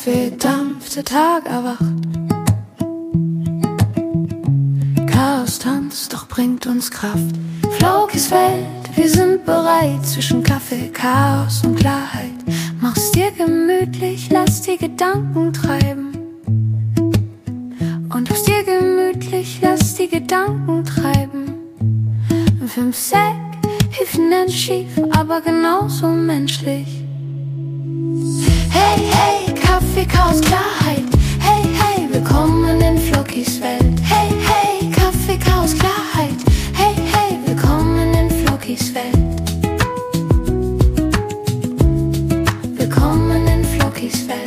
Kaffeedampf, der Tag erwacht. Chaos tanzt, doch bringt uns Kraft. Flokis Welt, wir sind bereit. Zwischen Kaffee, Chaos und Klarheit. Mach's dir gemütlich, lass die Gedanken treiben. Und mach's dir gemütlich, lass die Gedanken treiben. 5 Sek, Hüften sind schief, aber genauso menschlich. Hey, hey, Kaffee, Chaos, Klarheit. Hey, hey, willkommen in Flokis Welt. Hey, hey, Kaffee, Chaos, Klarheit. Hey, hey, willkommen in Flokis Welt. Willkommen in Flokis Welt.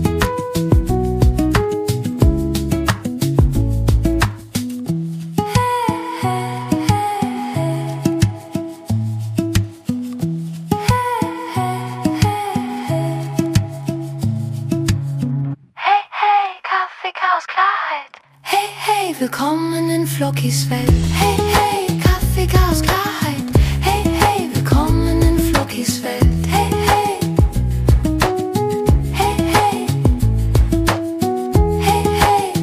Willkommen in Flokis Welt. Hey, hey, Kaffee, Chaos, Klarheit. Hey, hey, willkommen in Flokis Welt. Hey, hey. Hey, hey. Hey, hey.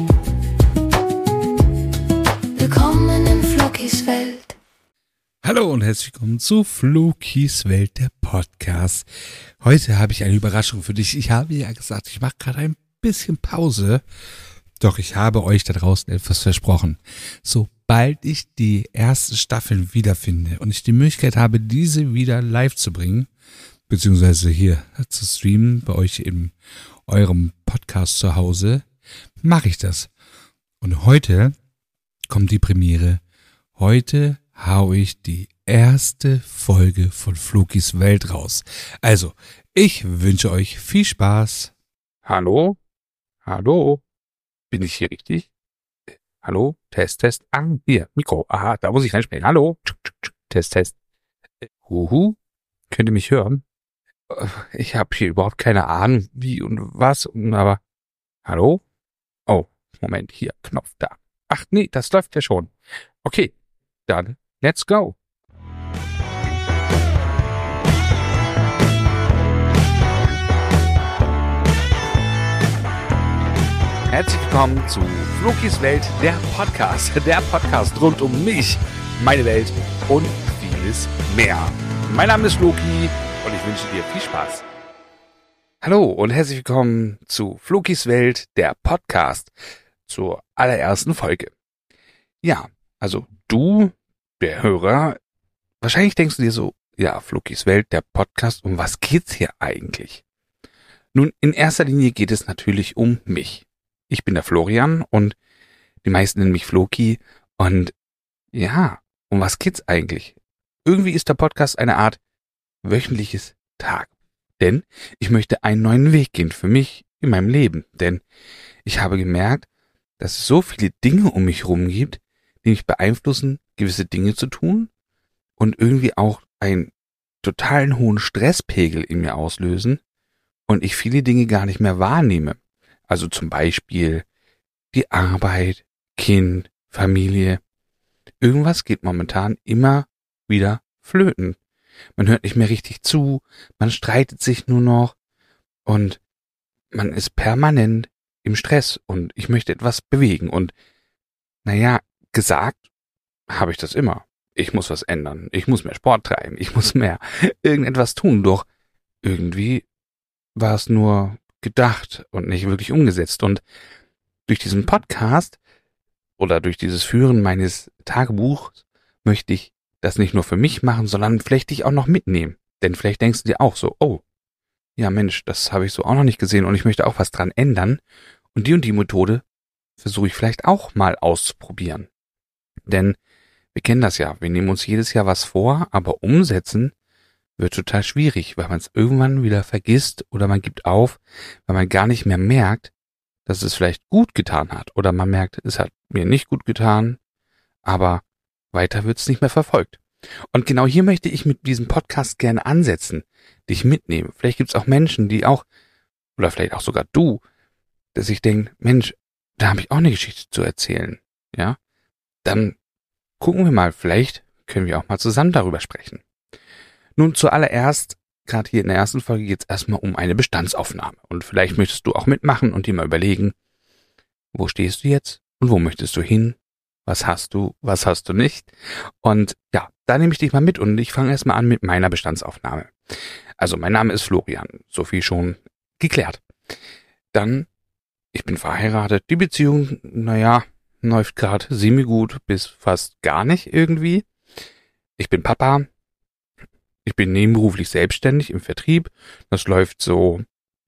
Willkommen in Flokis Welt. Hallo und herzlich willkommen zu Flokis Welt, der Podcast. Heute habe ich eine Überraschung für dich. Ich habe ja gesagt, ich mache gerade ein bisschen Pause. Doch ich habe euch da draußen etwas versprochen. Sobald ich die ersten Staffeln wiederfinde und ich die Möglichkeit habe, diese wieder live zu bringen, beziehungsweise hier zu streamen, bei euch in eurem Podcast zu Hause, mache ich das. Und heute kommt die Premiere. Heute haue ich die erste Folge von Flokis Welt raus. Also, ich wünsche euch viel Spaß. Hallo? Hallo? Bin ich hier richtig? Hallo? Test, Test. Ah, hier, Mikro. Aha, da muss ich reinsprechen. Hallo? Test, Test. Huhu? Könnt ihr mich hören? Ich habe hier überhaupt keine Ahnung, wie und was, aber... Hallo? Oh, Moment, hier, Knopf da. Ach nee, das läuft ja schon. Okay, dann let's go. Herzlich willkommen zu Flokis Welt, der Podcast rund um mich, meine Welt und vieles mehr. Mein Name ist Floki und ich wünsche dir viel Spaß. Hallo und herzlich willkommen zu Flokis Welt, der Podcast, zur allerersten Folge. Ja, also du, der Hörer, wahrscheinlich denkst du dir so, ja, Flokis Welt, der Podcast, um was geht's hier eigentlich? Nun, in erster Linie geht es natürlich um mich. Ich bin der Florian und die meisten nennen mich Floki. Und ja, um was geht's eigentlich? Irgendwie ist der Podcast eine Art wöchentliches Tag. Denn ich möchte einen neuen Weg gehen für mich in meinem Leben. Denn ich habe gemerkt, dass es so viele Dinge um mich herum gibt, die mich beeinflussen, gewisse Dinge zu tun und irgendwie auch einen totalen hohen Stresspegel in mir auslösen und ich viele Dinge gar nicht mehr wahrnehme. Also zum Beispiel die Arbeit, Kind, Familie. Irgendwas geht momentan immer wieder flöten. Man hört nicht mehr richtig zu, man streitet sich nur noch und man ist permanent im Stress und ich möchte etwas bewegen. Und naja, gesagt habe ich das immer. Ich muss was ändern, ich muss mehr Sport treiben, ich muss mehr irgendetwas tun. Doch irgendwie war es nur gedacht und nicht wirklich umgesetzt. Und durch diesen Podcast oder durch dieses Führen meines Tagebuchs möchte ich das nicht nur für mich machen, sondern vielleicht dich auch noch mitnehmen. Denn vielleicht denkst du dir auch so, oh, ja Mensch, das habe ich so auch noch nicht gesehen und ich möchte auch was dran ändern. Und die Methode versuche ich vielleicht auch mal auszuprobieren. Denn wir kennen das ja, wir nehmen uns jedes Jahr was vor, aber umsetzen wird total schwierig, weil man es irgendwann wieder vergisst oder man gibt auf, weil man gar nicht mehr merkt, dass es vielleicht gut getan hat. Oder man merkt, es hat mir nicht gut getan, aber weiter wird es nicht mehr verfolgt. Und genau hier möchte ich mit diesem Podcast gerne ansetzen, dich mitnehmen. Vielleicht gibt es auch Menschen, die auch, oder vielleicht auch sogar du, dass sich denken, Mensch, da habe ich auch eine Geschichte zu erzählen. Ja, dann gucken wir mal, vielleicht können wir auch mal zusammen darüber sprechen. Nun zuallererst gerade hier in der ersten Folge geht es erstmal um eine Bestandsaufnahme. Und vielleicht möchtest du auch mitmachen und dir mal überlegen, wo stehst du jetzt und wo möchtest du hin? Was hast du nicht? Und ja, da nehme ich dich mal mit und ich fange erstmal an mit meiner Bestandsaufnahme. Also mein Name ist Florian, so viel schon geklärt. Dann, ich bin verheiratet, die Beziehung, läuft gerade semi-gut bis fast gar nicht irgendwie. Ich bin Papa, ich bin nebenberuflich selbstständig im Vertrieb, das läuft so,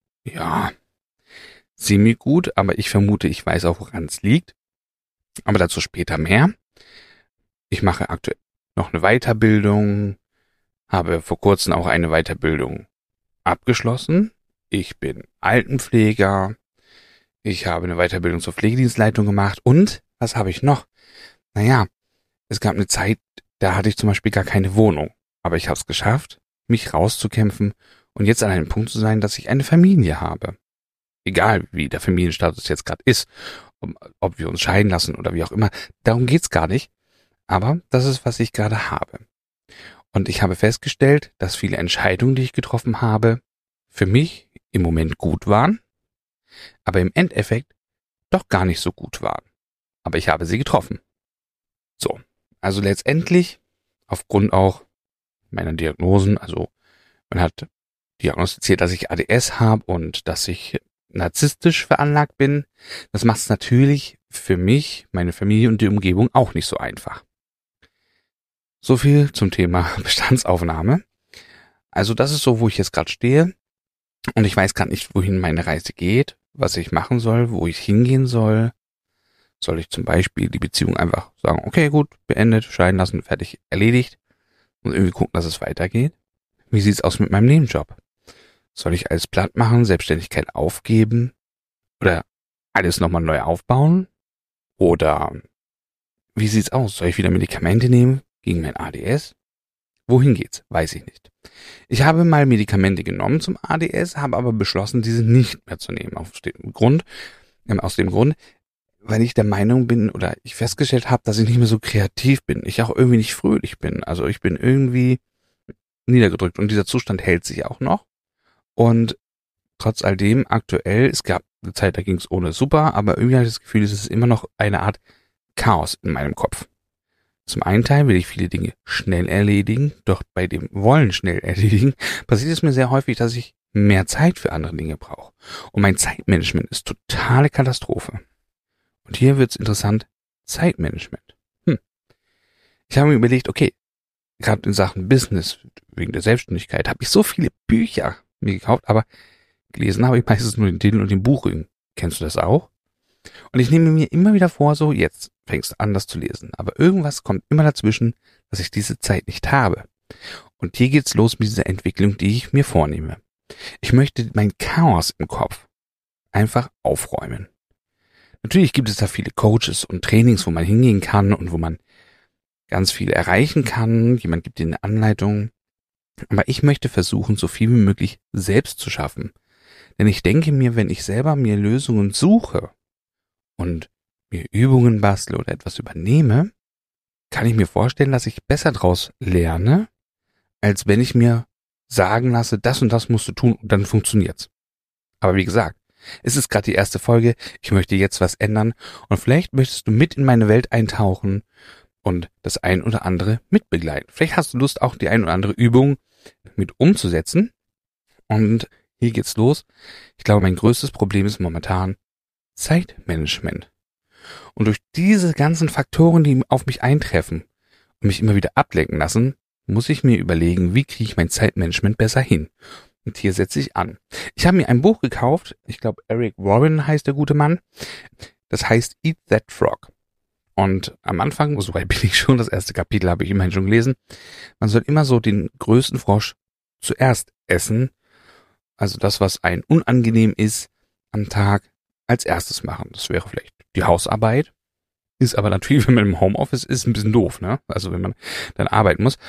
semi-gut, aber ich vermute, ich weiß auch, woran es liegt. Aber dazu später mehr. Ich mache aktuell noch eine Weiterbildung, habe vor kurzem auch eine Weiterbildung abgeschlossen. Ich bin Altenpfleger. Ich habe eine Weiterbildung zur Pflegedienstleitung gemacht. Und, was habe ich noch? Es gab eine Zeit, da hatte ich zum Beispiel gar keine Wohnung. Aber ich habe es geschafft, mich rauszukämpfen und jetzt an einem Punkt zu sein, dass ich eine Familie habe. Egal, wie der Familienstatus jetzt gerade ist, ob wir uns scheiden lassen oder wie auch immer, darum geht's gar nicht. Aber das ist, was ich gerade habe. Und ich habe festgestellt, dass viele Entscheidungen, die ich getroffen habe, für mich im Moment gut waren, aber im Endeffekt doch gar nicht so gut waren. Aber ich habe sie getroffen. So, also letztendlich, aufgrund auch meiner Diagnosen, also man hat diagnostiziert, dass ich ADS habe und dass ich narzisstisch veranlagt bin. Das macht es natürlich für mich, meine Familie und die Umgebung auch nicht so einfach. So viel zum Thema Bestandsaufnahme. Also das ist so, wo ich jetzt gerade stehe und ich weiß gerade nicht, wohin meine Reise geht, was ich machen soll, wo ich hingehen soll. Soll ich zum Beispiel die Beziehung einfach sagen, okay, gut, beendet, scheiden lassen, fertig, erledigt und irgendwie gucken, dass es weitergeht? Wie sieht's aus mit meinem Nebenjob? Soll ich alles platt machen, Selbstständigkeit aufgeben oder alles nochmal neu aufbauen? Oder wie sieht's aus? Soll ich wieder Medikamente nehmen gegen mein ADS? Wohin geht's? Weiß ich nicht. Ich habe mal Medikamente genommen zum ADS, habe aber beschlossen, diese nicht mehr zu nehmen. Aus dem Grund, weil ich der Meinung bin oder ich festgestellt habe, dass ich nicht mehr so kreativ bin. Ich auch irgendwie nicht fröhlich bin. Also ich bin irgendwie niedergedrückt und dieser Zustand hält sich auch noch. Und trotz all dem aktuell, es gab eine Zeit, da ging es ohne super, aber irgendwie habe ich das Gefühl, es ist immer noch eine Art Chaos in meinem Kopf. Zum einen Teil will ich viele Dinge schnell erledigen, doch bei dem Wollen schnell erledigen, passiert es mir sehr häufig, dass ich mehr Zeit für andere Dinge brauche. Und mein Zeitmanagement ist totale Katastrophe. Und hier wird's interessant, Zeitmanagement. Ich habe mir überlegt, okay, gerade in Sachen Business, wegen der Selbstständigkeit, habe ich so viele Bücher mir gekauft, aber gelesen habe ich meistens nur den Titel und den Buchrücken. Kennst du das auch? Und ich nehme mir immer wieder vor, so jetzt fängst du an, das zu lesen. Aber irgendwas kommt immer dazwischen, dass ich diese Zeit nicht habe. Und hier geht's los mit dieser Entwicklung, die ich mir vornehme. Ich möchte mein Chaos im Kopf einfach aufräumen. Natürlich gibt es da viele Coaches und Trainings, wo man hingehen kann und wo man ganz viel erreichen kann. Jemand gibt dir eine Anleitung. Aber ich möchte versuchen, so viel wie möglich selbst zu schaffen. Denn ich denke mir, wenn ich selber mir Lösungen suche und mir Übungen bastle oder etwas übernehme, kann ich mir vorstellen, dass ich besser daraus lerne, als wenn ich mir sagen lasse, das und das musst du tun und dann funktioniert's. Aber wie gesagt, es ist gerade die erste Folge, ich möchte jetzt was ändern und vielleicht möchtest du mit in meine Welt eintauchen und das ein oder andere mitbegleiten. Vielleicht hast du Lust, auch die ein oder andere Übung mit umzusetzen. Und hier geht's los. Ich glaube, mein größtes Problem ist momentan Zeitmanagement. Und durch diese ganzen Faktoren, die auf mich eintreffen und mich immer wieder ablenken lassen, muss ich mir überlegen, wie kriege ich mein Zeitmanagement besser hin. Und hier setze ich an. Ich habe mir ein Buch gekauft, ich glaube Eric Warren heißt der gute Mann. Das heißt Eat That Frog. Und am Anfang, so weit bin ich schon, das erste Kapitel habe ich immerhin schon gelesen, man soll immer so den größten Frosch zuerst essen, also das, was einem unangenehm ist, am Tag als erstes machen. Das wäre vielleicht die Hausarbeit, ist aber natürlich, wenn man im Homeoffice ist, ein bisschen doof, ne? Also wenn man dann arbeiten muss.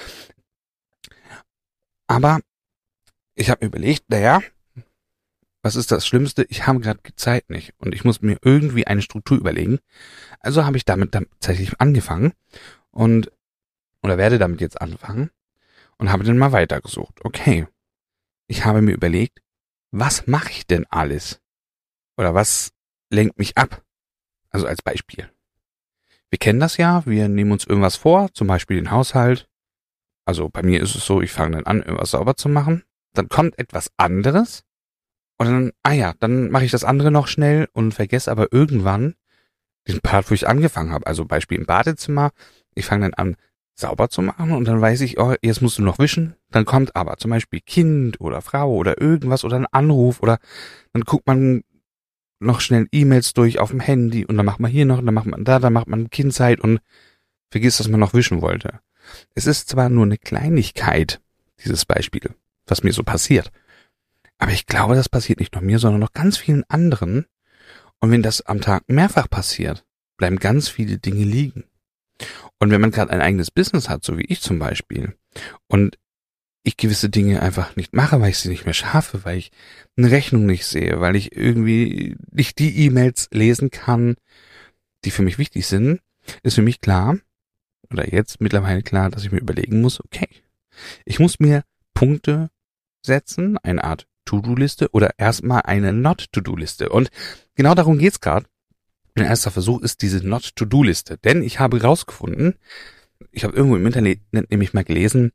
Aber ich habe mir überlegt, was ist das Schlimmste? Ich habe gerade die Zeit nicht und ich muss mir irgendwie eine Struktur überlegen. Also habe ich damit tatsächlich angefangen oder werde damit jetzt anfangen und habe dann mal weitergesucht. Okay, ich habe mir überlegt, was mache ich denn alles? Oder was lenkt mich ab? Also als Beispiel. Wir kennen das ja, wir nehmen uns irgendwas vor, zum Beispiel den Haushalt. Also bei mir ist es so, ich fange dann an, irgendwas sauber zu machen. Dann kommt etwas anderes und dann, dann mache ich das andere noch schnell und vergesse aber irgendwann den Part, wo ich angefangen habe. Also Beispiel im Badezimmer. Ich fange dann an, sauber zu machen und dann weiß ich, oh, jetzt musst du noch wischen. Dann kommt aber zum Beispiel Kind oder Frau oder irgendwas oder ein Anruf oder dann guckt man noch schnell E-Mails durch auf dem Handy und dann macht man hier noch, dann macht man da, dann macht man Kindzeit und vergisst, dass man noch wischen wollte. Es ist zwar nur eine Kleinigkeit, dieses Beispiel, was mir so passiert, aber ich glaube, das passiert nicht nur mir, sondern noch ganz vielen anderen. Und wenn das am Tag mehrfach passiert, bleiben ganz viele Dinge liegen. Und wenn man gerade ein eigenes Business hat, so wie ich zum Beispiel, und ich gewisse Dinge einfach nicht mache, weil ich sie nicht mehr schaffe, weil ich eine Rechnung nicht sehe, weil ich irgendwie nicht die E-Mails lesen kann, die für mich wichtig sind, ist für mich klar, oder jetzt mittlerweile klar, dass ich mir überlegen muss, okay, ich muss mir Punkte setzen, eine Art To-Do-Liste oder erstmal eine Not-To-Do-Liste. Und genau darum geht's gerade. Mein erster Versuch ist diese Not-To-Do-Liste. Denn ich habe rausgefunden, ich habe irgendwo im Internet nämlich mal gelesen,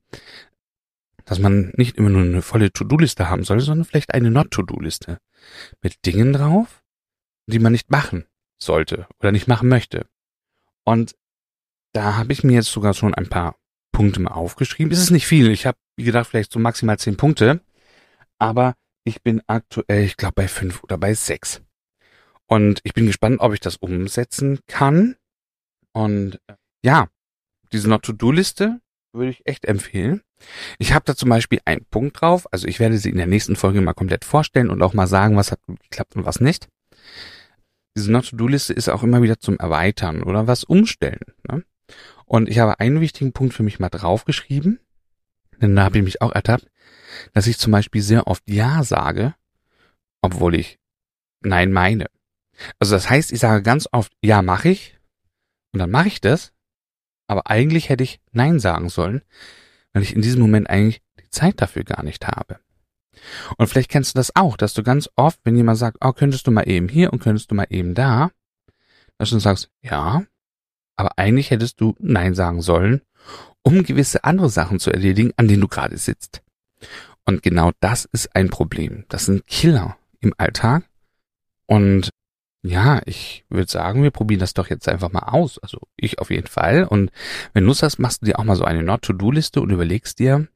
dass man nicht immer nur eine volle To-Do-Liste haben soll, sondern vielleicht eine Not-To-Do-Liste mit Dingen drauf, die man nicht machen sollte oder nicht machen möchte. Und da habe ich mir jetzt sogar schon ein paar Punkte mal aufgeschrieben. Es ist nicht viel. Ich habe, wie gedacht, vielleicht so maximal 10 Punkte. Aber ich bin aktuell, ich glaube, bei 5 oder bei 6. Und ich bin gespannt, ob ich das umsetzen kann. Und ja, diese Not-To-Do-Liste würde ich echt empfehlen. Ich habe da zum Beispiel einen Punkt drauf. Also ich werde sie in der nächsten Folge mal komplett vorstellen und auch mal sagen, was hat gut geklappt und was nicht. Diese Not-To-Do-Liste ist auch immer wieder zum Erweitern oder was umstellen. Ne? Und ich habe einen wichtigen Punkt für mich mal draufgeschrieben. Denn da habe ich mich auch ertappt, dass ich zum Beispiel sehr oft Ja sage, obwohl ich Nein meine. Also das heißt, ich sage ganz oft Ja mache ich und dann mache ich das, aber eigentlich hätte ich Nein sagen sollen, weil ich in diesem Moment eigentlich die Zeit dafür gar nicht habe. Und vielleicht kennst du das auch, dass du ganz oft, wenn jemand sagt, oh, könntest du mal eben hier und könntest du mal eben da, dass du sagst, ja, aber eigentlich hättest du Nein sagen sollen, um gewisse andere Sachen zu erledigen, an denen du gerade sitzt. Und genau das ist ein Problem. Das sind Killer im Alltag. Und ja, ich würde sagen, wir probieren das doch jetzt einfach mal aus. Also ich auf jeden Fall. Und wenn du Lust hast, machst du dir auch mal so eine Not-To-Do-Liste und überlegst dir,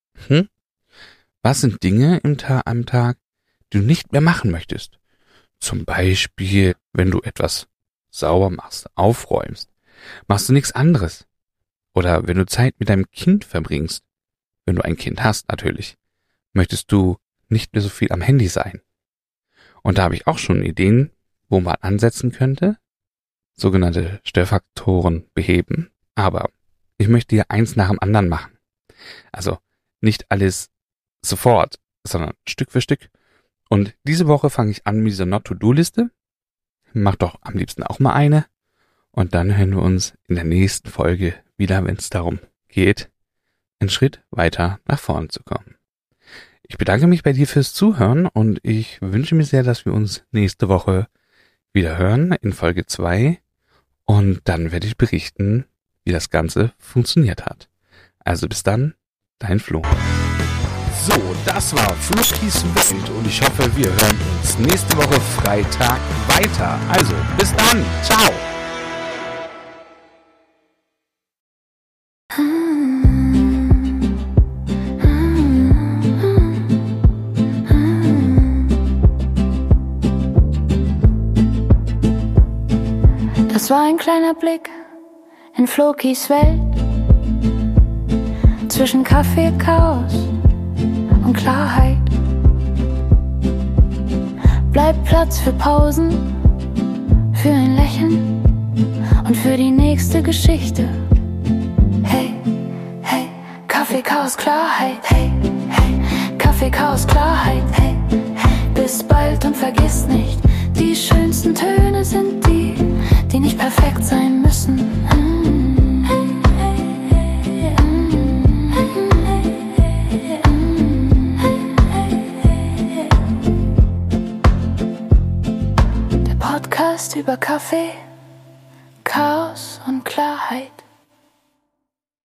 was sind Dinge am Tag, die du nicht mehr machen möchtest? Zum Beispiel, wenn du etwas sauber machst, aufräumst, machst du nichts anderes. Oder wenn du Zeit mit deinem Kind verbringst, wenn du ein Kind hast natürlich, möchtest du nicht mehr so viel am Handy sein. Und da habe ich auch schon Ideen, wo man ansetzen könnte, sogenannte Störfaktoren beheben. Aber ich möchte hier eins nach dem anderen machen. Also nicht alles sofort, sondern Stück für Stück. Und diese Woche fange ich an mit dieser Not-To-Do-Liste. Mach doch am liebsten auch mal eine. Und dann hören wir uns in der nächsten Folge wieder, wenn es darum geht, einen Schritt weiter nach vorn zu kommen. Ich bedanke mich bei dir fürs Zuhören und ich wünsche mir sehr, dass wir uns nächste Woche wieder hören in Folge 2 und dann werde ich berichten, wie das Ganze funktioniert hat. Also bis dann, dein Flo. So, das war Flockys Welt und ich hoffe, wir hören uns nächste Woche Freitag weiter. Also, bis dann. Ciao. Das war ein kleiner Blick in Flokys Welt. Zwischen Kaffee, Chaos und Klarheit. Bleibt Platz für Pausen, für ein Lächeln und für die nächste Geschichte. Hey, hey, Kaffee, Chaos, Klarheit. Hey, hey, Kaffee, Chaos, Klarheit. Hey, hey, bis bald und vergiss nicht, die schönsten Töne sind die, die nicht perfekt sein müssen. Podcast über Kaffee, Chaos und Klarheit.